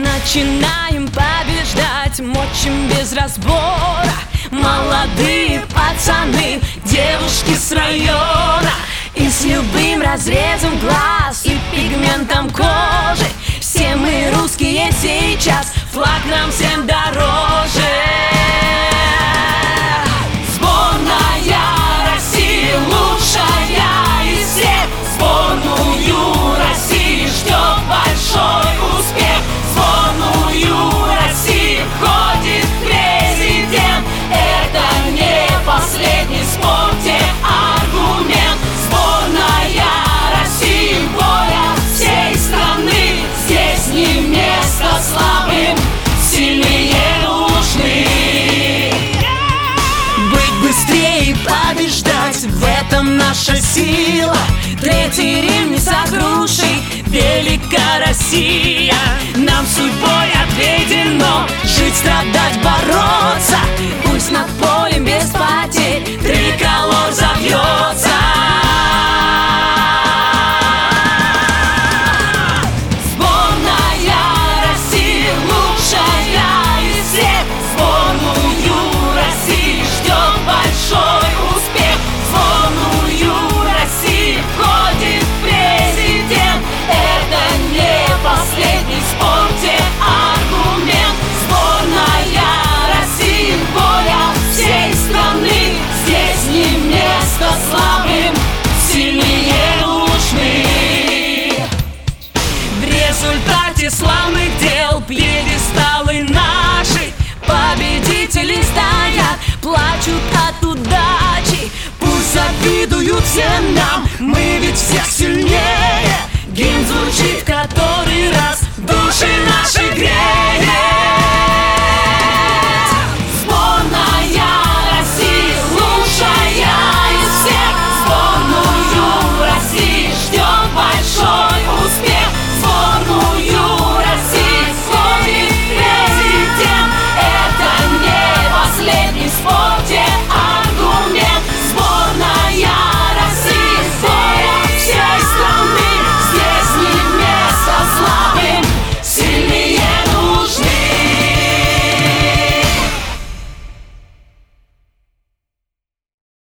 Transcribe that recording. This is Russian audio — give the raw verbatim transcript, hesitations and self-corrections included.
Начинаем побеждать, мочим без разбора. Молодые пацаны, девушки с района, и с любым разрезом глаз и пигментом кожи. Все мы русские сейчас, флаг нам всем дороже. Сборная России лучшая из всех. Сборную России ждет большой успех. В сборную России входит президент. Это не последний в спорте аргумент. Сборная России воля всей страны. Здесь не место слабым, сильные нужны. Быть быстрее и побеждать, в этом наша сила. Третий Рим не сокруши, велика Россия. Нам судьбой отведено жить, страдать, бороться. Пусть над полем без потерь триколор завьется. Сборная России лучшая из всех. Сборную России ждет большой успех. В сборную России входит президент. Это не последний в спорте аргумент. Сборная России воля всей страны. Здесь не место слабым, сильные нужны. В результате славных дел пьедесталы наши победители стоят, плачут от удачи. Пусть завидуют все нам, мы ведь всех